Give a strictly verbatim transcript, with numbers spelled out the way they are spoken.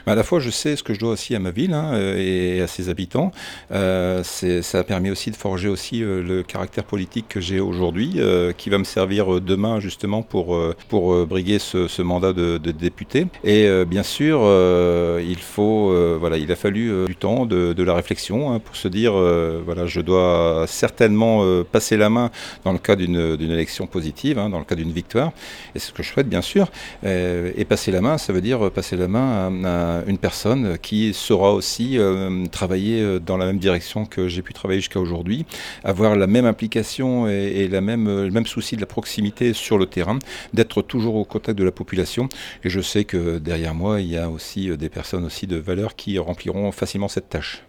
À la fois, je sais ce que je dois aussi à ma ville, hein, heu, et à ses habitants. Heu, c'est ça a permis aussi de forger aussi, heu, le caractère politique que j'ai aujourd'hui, heu, qui va me servir, heu, demain justement pour, heu, pour, heu, briguer ce ce mandat de de député et heu, bien sûr, heu, il faut, heu, voilà, il a fallu, heu, du temps, de de la réflexion, hein, pour se dire, heu, voilà, je dois certainement, heu, passer la main dans le cas d'une, d'une élection positive, hein, dans le cas d'une victoire et c'est ce que je souhaite bien sûr. Heu et passer la main, ça veut dire, passer la main à à une personne qui saura aussi, hem, travailler, heu, dans la même direction que j'ai pu travailler jusqu'à aujourd'hui, avoir la même implication et et la même, heu, le même souci de la proximité sur le terrain, d'être toujours au contact de la population et je sais que derrière moi, il y a aussi, heu, des personnes aussi de valeur qui rempliront facilement cette tâche.